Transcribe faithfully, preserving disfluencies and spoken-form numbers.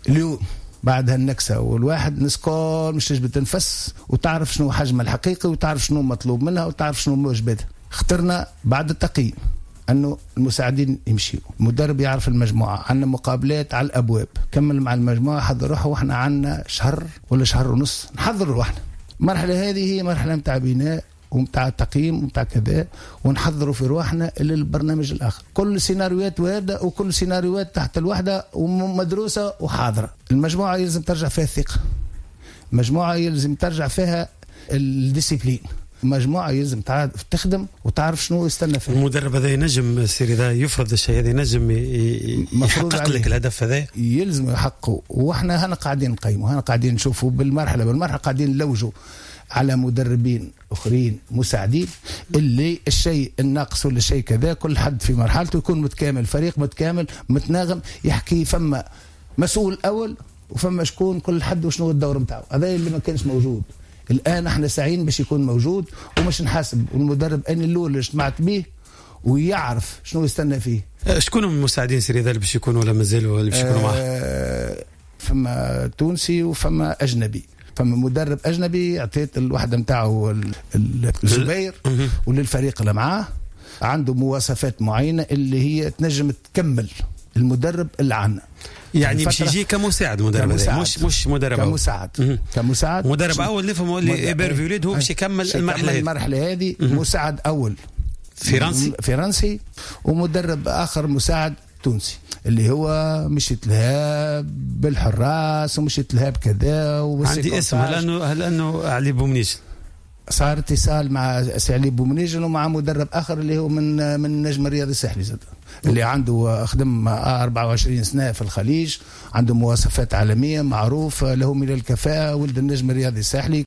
اليوم بعد هالنكسة والواحد نسكول مش تجبد تنفس وتعرف شنو حجمها الحقيقي وتعرف شنو مطلوب منها وتعرف شنو موجباتها. اخترنا بعد التقييم أنه المساعدين يمشيوا، المدرب يعرف المجموعة، عندنا مقابلات على الأبواب، كمل مع المجموعة حضر روحه، وإحنا عندنا شهر ولا شهر ونص نحضر روحنا. المرحلة هذه هي مرحلة متاع بناء ومتاع تقييم ومتاع كذا، ونحضروا في رواحنا للبرنامج الآخر. كل سيناريوهات واردة وكل سيناريوهات تحت الوحدة ومدروسة وحاضرة. المجموعة يلزم ترجع فيها الثقة، مجموعة يلزم ترجع فيها الديسيبلين، مجموعة يلزم تخدم وتعرف شنو يستنى فيه. المدرب هذا ينجم سيري ذا يفرض الشيء هذا، ينجم يحقق لك الهدف هذا، يلزم يحققه. واحنا هنا قاعدين نقيمه، هنا قاعدين نشوفه بالمرحلة بالمرحلة، قاعدين نلوجوا على مدربين اخرين مساعدين اللي الشيء الناقص ولا الشيء كذا كل حد في مرحلته يكون متكامل، فريق متكامل متناغم يحكي. فما مسؤول اول وفما شكون كل حد وشنو الدور نتاعو، هذا اللي ما كانش موجود. الان احنا ساعين باش يكون موجود ومش نحاسب المدرب ان الاول اللي اجتمعت به ويعرف شنو يستنى فيه. شكون المساعدين سيري ذا باش يكونوا ولا مازالوا اللي باش يكونوا معاه؟ آه فما تونسي وفما اجنبي. فما مدرب اجنبي اعطيت الوحده نتاعو الزبير وللفريق اللي معاه عنده مواصفات معينه اللي هي تنجم تكمل المدرب اللي عندنا. يعني باش يجي كمساعد مدرب كمساعد. مش مش مدرب كمساعد أول. كمساعد مدرب اول نفهم اللي ايبرفيوليد هو باش يكمل المرحله المرحله هذه. مساعد اول فرنسي فرنسي ومدرب اخر مساعد تونسي اللي هو مشيت لها بالحراس ومشيت لها بكذا. عندي اسم لانه لانه علي بومنيج صار اتصال مع سعلي بومنيجن ومع مدرب اخر اللي هو من من النجم الرياضي الساحلي زاد اللي عنده خدم أربعة وعشرين سنه في الخليج، عنده مواصفات عالميه، معروف له من الكفاءه، ولد النجم الرياضي الساحلي.